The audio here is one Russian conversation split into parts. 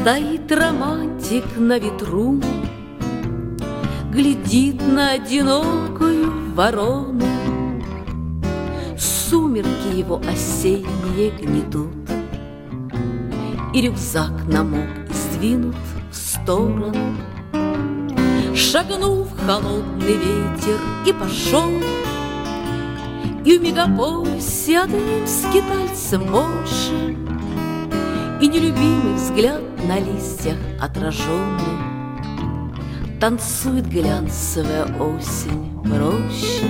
Стоит романтик на ветру, глядит на одинокую ворону. Сумерки его осенние гнетут, и рюкзак намок и сдвинут в сторону. Шагнул в холодный ветер и пошел, и в мегаполисе одним скитальцем больше, и нелюбимый взгляд на листьях отраженный танцует глянцевая осень в роще.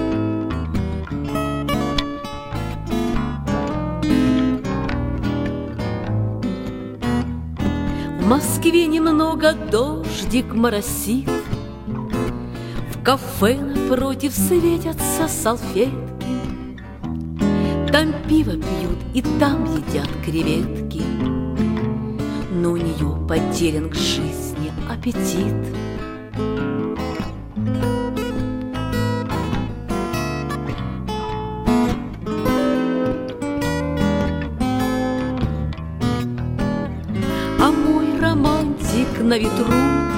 В Москве немного дождик моросит, в кафе напротив светятся салфетки. Там пиво пьют и там едят креветки, но у нее потерян к жизни аппетит. А мой романтик на ветру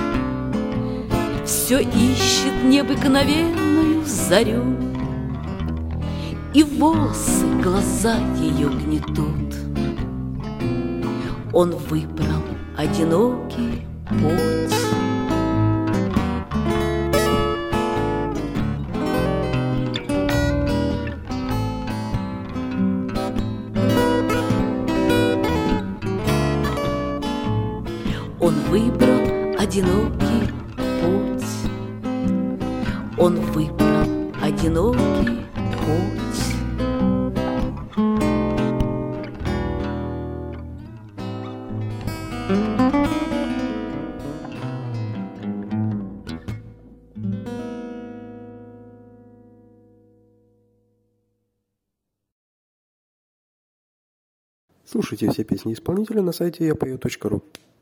все ищет необыкновенную зарю, и волосы, глаза ее гнетут. Он выбрал одинокий путь. Он выбрал одинокий путь. Он выбрал одинокий путь. Слушайте все песни исполнителя на сайте yapою.ru.